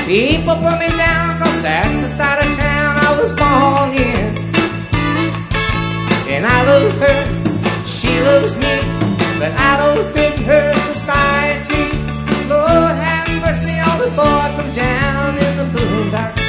People put me down, cause that's the side of town I was born in. And I love her, she loves me, but I don't fit her society. Lord have mercy on the boy from down in the boondocks.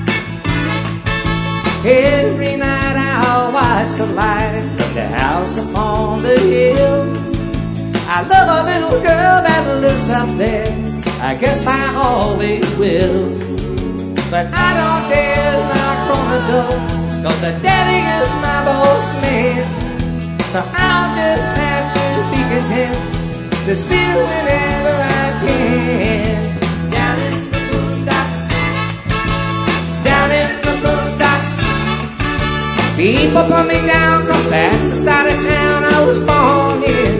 Every night I'll watch the light from the house upon the hill. I love a little girl that lives up there, I guess I always will. But I don't dare knock on the door, cause her daddy is my boss man. So I'll just have to be content to see her whenever I can. Down in the boondocks, down in the boondocks. People put me down, cause that's the side of town I was born in.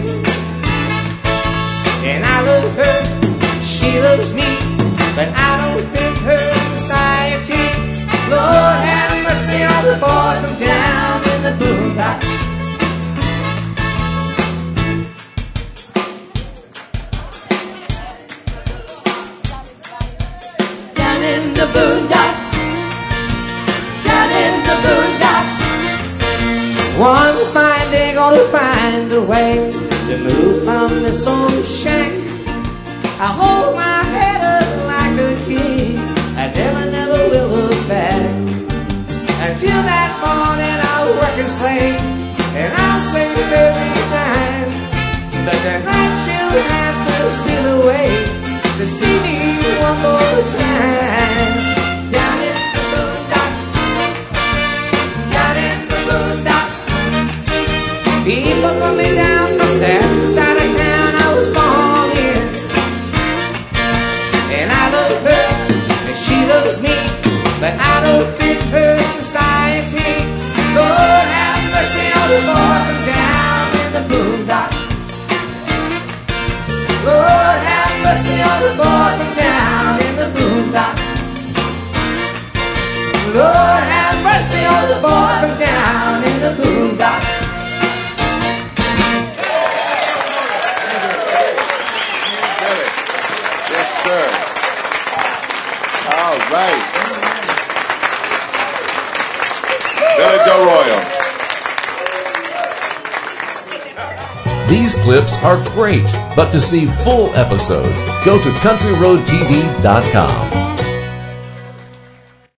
And I love her, she loves me, but I don't fit her society. Lord have mercy on the boy from down in the boondocks. Down in the boondocks, down in the boondocks. One fine day gonna find a way to move from this old shack. I hold my head up like a king, I never will look back. Until that morning I'll work and slave, and I'll save every dime. But tonight she'll have to steal away to see me one more time. Down in the boondocks, down in the boondocks. People put me down, cause that's the side of town I was born in. And I love her, and she loves me, but I don't fit her society. Lord have mercy on the boy from down in the boondocks. Lord have mercy on the boy from down in the boondocks. Lord have mercy on the boy from down in the boondocks. Yes, sir. All right. Billy Joe Royal. These clips are great, but to see full episodes, go to CountryRoadTV.com.